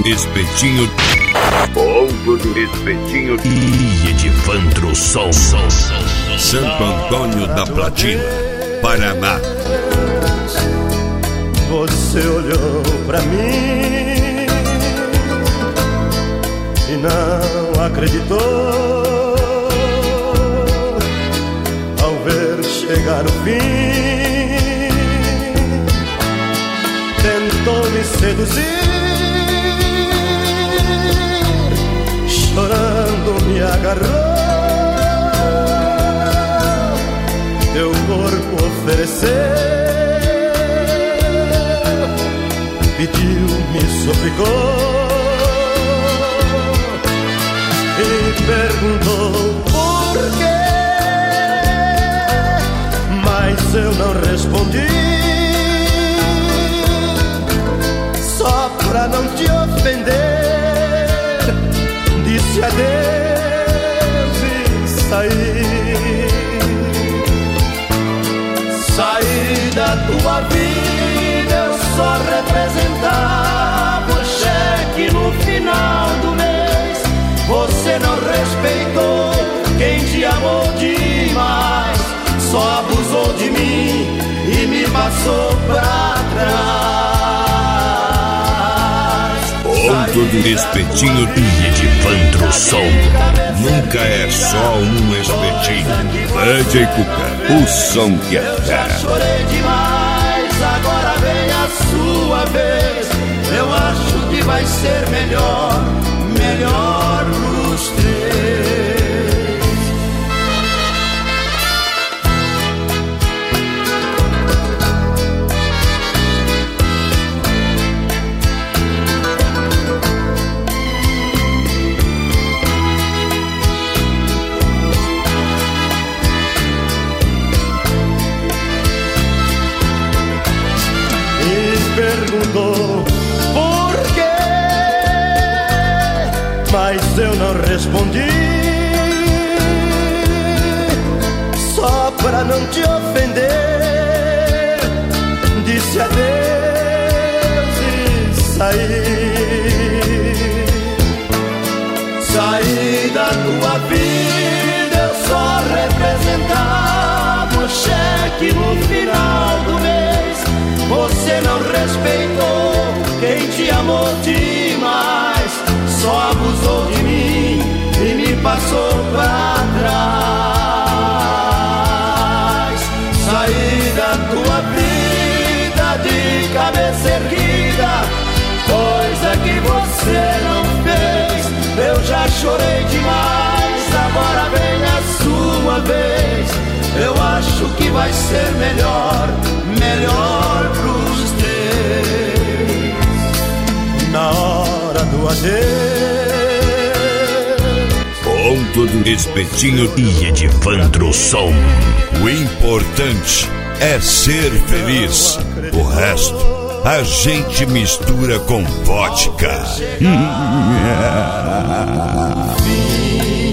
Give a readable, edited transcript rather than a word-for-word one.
Espetinho. Ponto do Espetinho e Edivandro Som. Santo Antônio da Platina, Paraná. Você olhou pra mim e não acreditou ao ver chegar o fim. Tentou me seduzir, chorando me agarrou, teu corpo ofereceu, pediu, me suplicou e perguntou por quê, mas eu não respondi, só pra não te ofender. Disse adeus e saí da tua vida, eu só representava o cheque no final do mês. Você não respeitou quem te amou demais, só abusou de mim e me passou pra trás. Ponto do Espetinho e Edivandro Som. Nunca é só um espetinho. Bande e Cuca, o som que é terra. Eu já chorei demais, agora vem a sua vez. Eu acho que vai ser melhor pros três. Perguntou por quê, mas eu não respondi, só pra não te ofender. Disse adeus e saí da tua vida, eu só representava o cheque no final do mês. Você não respeitou quem te amou demais, só abusou de mim e me passou pra trás. Saí da tua vida de cabeça erguida, coisa que você não fez. Eu já chorei demais, agora vem a sua vez. Eu acho que vai ser melhor pros três. Na hora do adeus. Ponto do Espetinho e Edivandro Som. O importante é ser feliz. O resto a gente mistura com vodka.